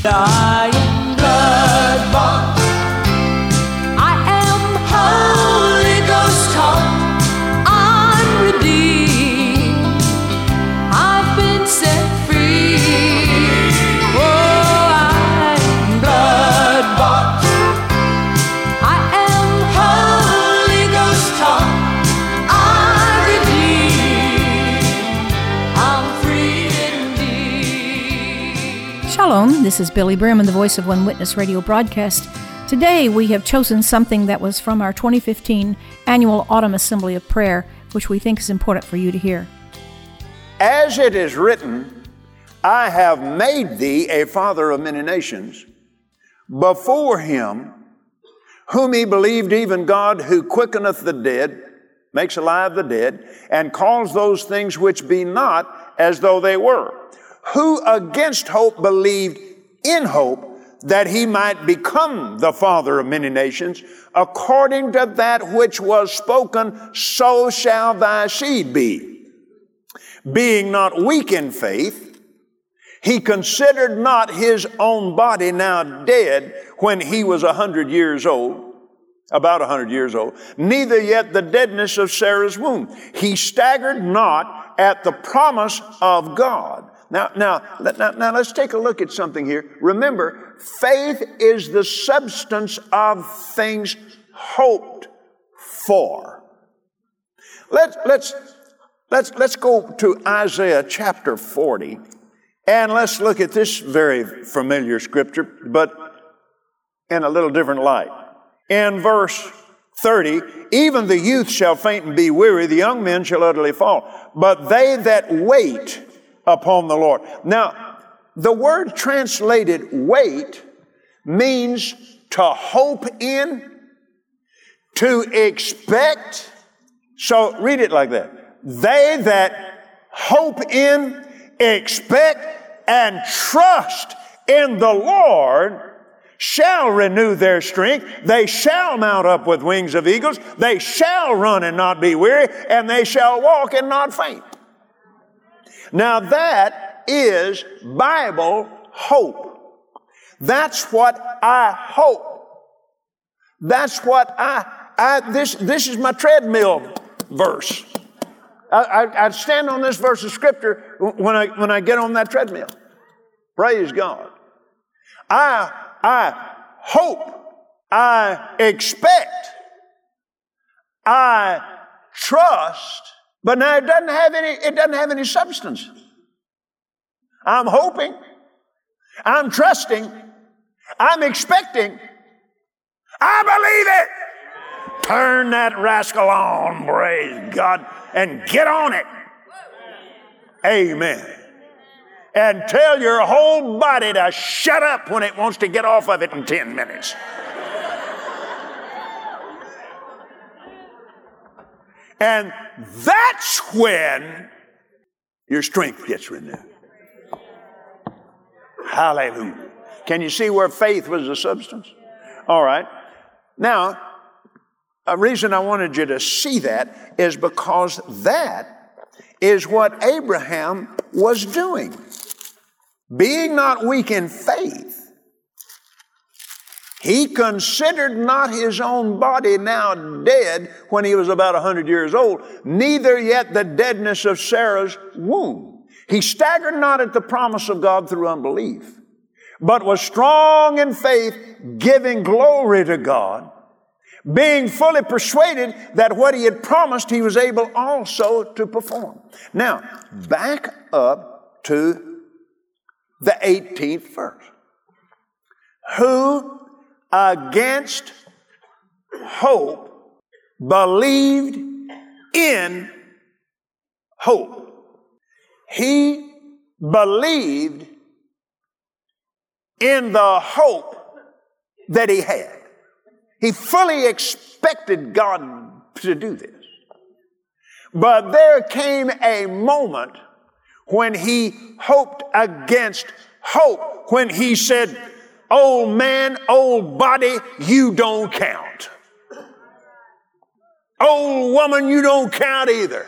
I am blood-bought. I am Holy Ghost taught. I'm redeemed. I've been set free. Oh, I am blood-bought. I am Holy Ghost taught. I'm redeemed. I'm free indeed. Shalom, this is Billy Bremen, the voice of One Witness radio broadcast. Today we have chosen something that was from our 2015 annual Autumn Assembly of Prayer, which we think is important for you to hear. As it is written, I have made thee a father of many nations, before him whom he believed, even God, who quickeneth the dead, makes alive the dead, and calls those things which be not as though they were, who against hope believed in hope, that he might become the father of many nations, according to that which was spoken, so shall thy seed be. Being not weak in faith, he considered not his own body now dead when he was 100 years old, about 100 years old, neither yet the deadness of Sarah's womb. He staggered not at the promise of God. Now, let's take a look at something here. Remember, faith is the substance of things hoped for. Let's go to Isaiah chapter 40, and let's look at this very familiar scripture, but in a little different light. In verse 30, even the youth shall faint and be weary, the young men shall utterly fall, but they that wait upon the Lord. Now, the word translated wait means to hope in, to expect. So read it like that. They that hope in, expect, and trust in the Lord shall renew their strength. They shall mount up with wings of eagles. They shall run and not be weary, and they shall walk and not faint. Now that is Bible hope. That's what I hope. That's what this is my treadmill verse. I stand on this verse of scripture when I get on that treadmill. Praise God. I hope, I expect, I trust. But now it doesn't have any substance. I'm hoping, I'm trusting, I'm expecting, I believe it. Turn that rascal on, praise God, and get on it. Amen. And tell your whole body to shut up when it wants to get off of it in 10 minutes. And that's when your strength gets renewed. Hallelujah. Can you see where faith was the substance? All right. Now, a reason I wanted you to see that is because that is what Abraham was doing. Being not weak in faith, he considered not his own body now dead when he was about 100 years old, neither yet the deadness of Sarah's womb. He staggered not at the promise of God through unbelief, but was strong in faith, giving glory to God, being fully persuaded that what he had promised he was able also to perform. Now, back up to the 18th verse. Who against hope believed in hope. He believed in the hope that he had. He fully expected God to do this. But there came a moment when he hoped against hope, when he said, "Old man, old body, you don't count. Old woman, you don't count either.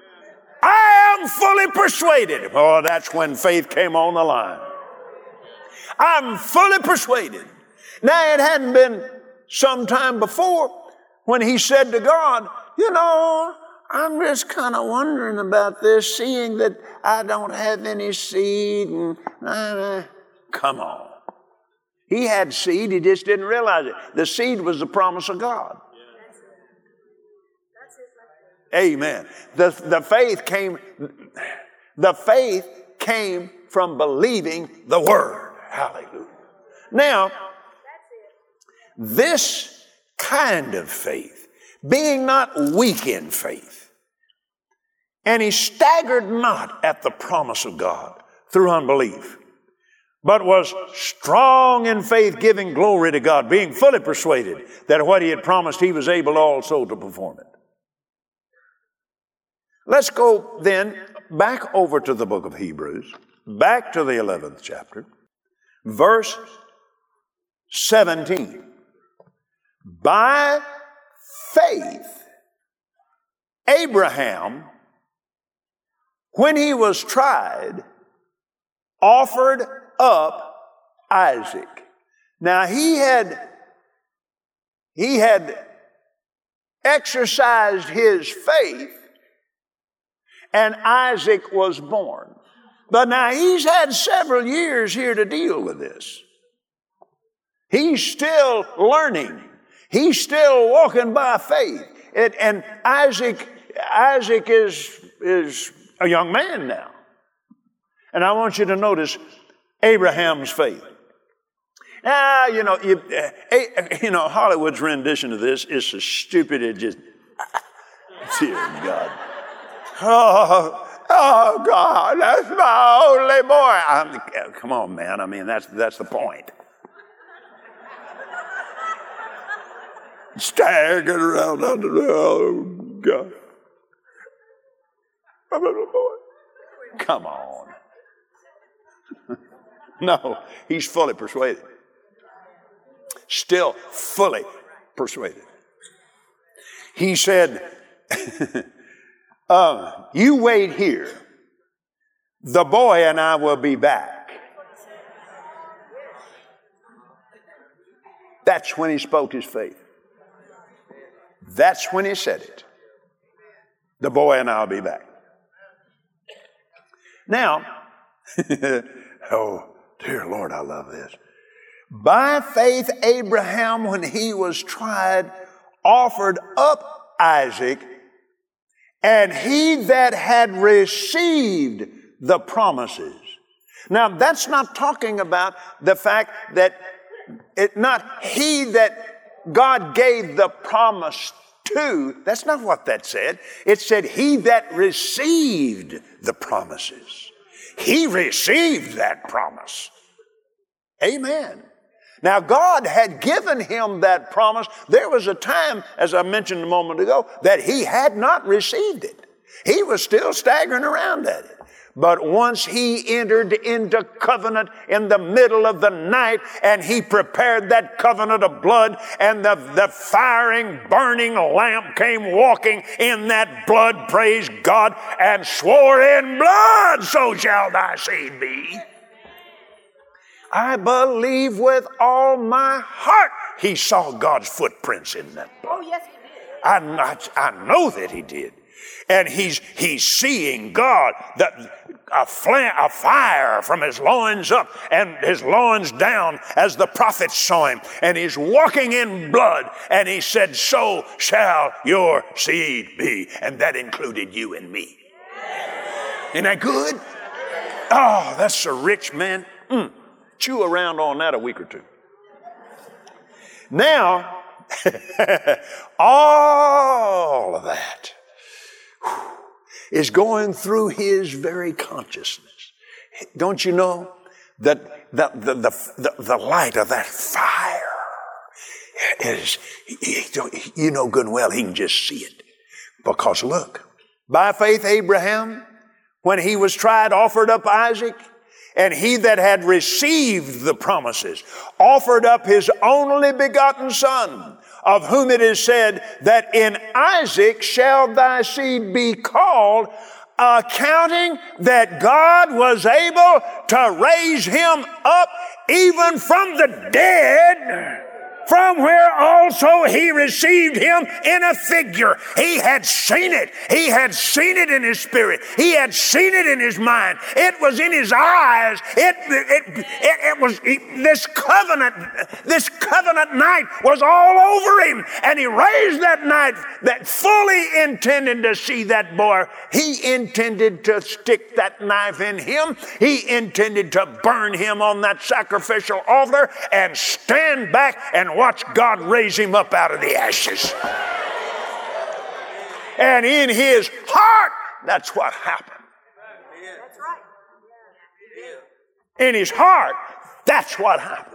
I am fully persuaded." Oh, that's when faith came on the line. I'm fully persuaded. Now, it hadn't been some time before when he said to God, I'm just kind of wondering about this, seeing that I don't have any seed. Come on. He had seed, he just didn't realize it. The seed was the promise of God. Amen. The faith came from believing the word. Hallelujah. Now, this kind of faith, being not weak in faith, and he staggered not at the promise of God through unbelief, but was strong in faith, giving glory to God, being fully persuaded that what he had promised, he was able also to perform it. Let's go then back over to the book of Hebrews, back to the 11th chapter, verse 17. By faith, Abraham, when he was tried, offered up Isaac. Now he had exercised his faith, and Isaac was born. But now he's had several years here to deal with this. He's still learning. He's still walking by faith. And Isaac is a young man now. And I want you to notice Abraham's faith. Now, Hollywood's rendition of this is so stupid it just, dear God. Oh God, that's my only boy. Come on, man. I mean, that's the point. Staggering around under the, oh God. My little boy. Come on. No, he's fully persuaded. Still fully persuaded. He said, you wait here. The boy and I will be back. That's when he spoke his faith. That's when he said it. The boy and I will be back. Now, oh, dear Lord, I love this. By faith, Abraham, when he was tried, offered up Isaac, and he that had received the promises. Now, that's not talking about the fact that not he that God gave the promise to. That's not what that said. It said he that received the promises. He received that promise. Amen. Now, God had given him that promise. There was a time, as I mentioned a moment ago, that he had not received it. He was still staggering around at it. But once he entered into covenant in the middle of the night, and he prepared that covenant of blood, and the firing, burning lamp came walking in that blood, praise God, and swore in blood, so shall thy seed be. I believe with all my heart he saw God's footprints in that blood. Oh, yes, he did. I know that he did. And he's seeing God, a fire from his loins up and his loins down as the prophets saw him. And he's walking in blood. And he said, so shall your seed be. And that included you and me. Isn't that good? Oh, that's so rich, man. Chew around on that a week or two. Now, all of that is going through his very consciousness. Don't you know that the light of that fire is, you know good and well, he can just see it. Because look, by faith Abraham, when he was tried, offered up Isaac, and he that had received the promises offered up his only begotten son, of whom it is said that in Isaac shall thy seed be called. accounting that God was able to raise him up even from the dead, from where also he received him in a figure. He had seen it. He had seen it in his spirit. He had seen it in his mind. It was in his eyes. It was this covenant night was all over him. And he raised that night that fully intended to see that boy. He intended to stick that knife in him. He intended to burn him on that sacrificial altar and stand back and watch God raise him up out of the ashes. And in his heart, that's what happened. That's right. In his heart, that's what happened.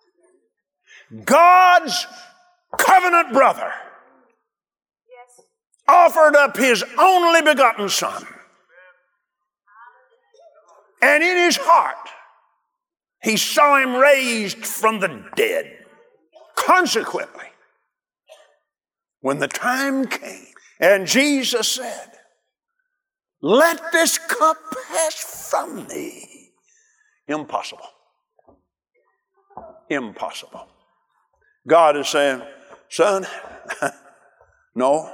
God's covenant brother offered up his only begotten son. And in his heart, he saw him raised from the dead. Consequently, when the time came and Jesus said, "Let this cup pass from me," impossible. Impossible. God is saying, "Son, no,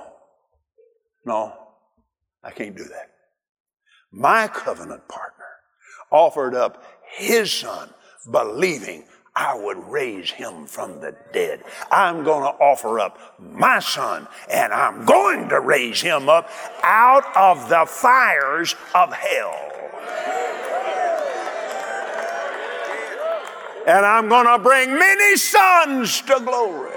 I can't do that." My covenant partner offered up his son, believing I would raise him from the dead. I'm going to offer up my son, and I'm going to raise him up out of the fires of hell. And I'm going to bring many sons to glory.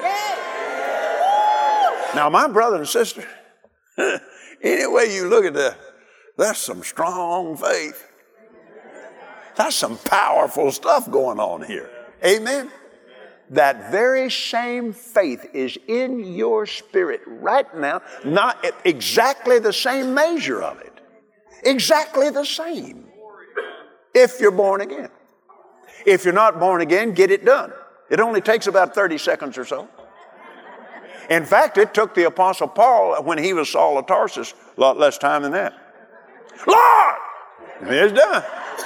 Now, my brother and sister, any way you look at that, that's some strong faith. That's some powerful stuff going on here. Amen? That very same faith is in your spirit right now, not exactly the same measure of it. Exactly the same. If you're born again. If you're not born again, get it done. It only takes about 30 seconds or so. In fact, it took the Apostle Paul, when he was Saul of Tarsus, a lot less time than that. Lord! And it's done.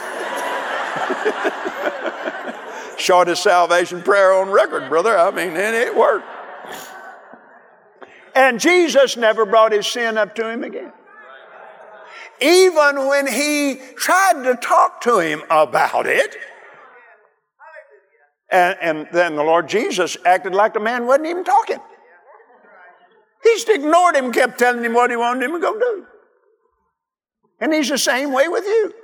Shortest salvation prayer on record, brother. I mean, and it worked. And Jesus never brought his sin up to him again. Even when he tried to talk to him about it, and then the Lord Jesus acted like the man wasn't even talking. He just ignored him, kept telling him what he wanted him to go do. And he's the same way with you.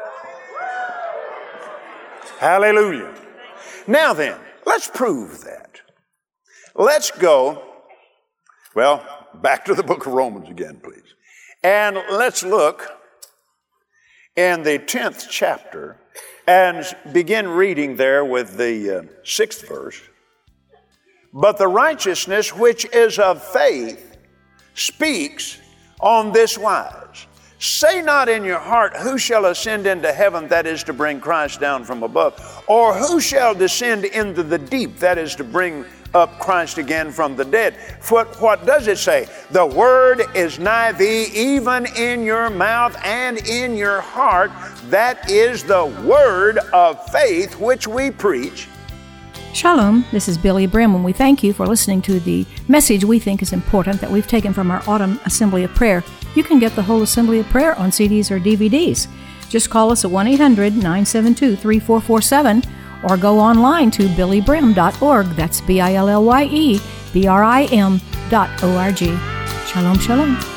Hallelujah. Now then, let's prove that. Let's go, back to the book of Romans again, please. And let's look in the 10th chapter and begin reading there with the 6th verse. But the righteousness which is of faith speaks on this wise. Say not in your heart, who shall ascend into heaven, that is to bring Christ down from above, or who shall descend into the deep, that is to bring up Christ again from the dead. What does it say? The word is nigh thee, even in your mouth and in your heart. That is the word of faith which we preach. Shalom, this is Billy Brim, and we thank you for listening to the message we think is important that we've taken from our Autumn Assembly of Prayer. You can get the whole Assembly of Prayer on CDs or DVDs. Just call us at 1-800-972-3447 or go online to billybrim.org. That's BILLYEBRIM.org. Shalom, shalom.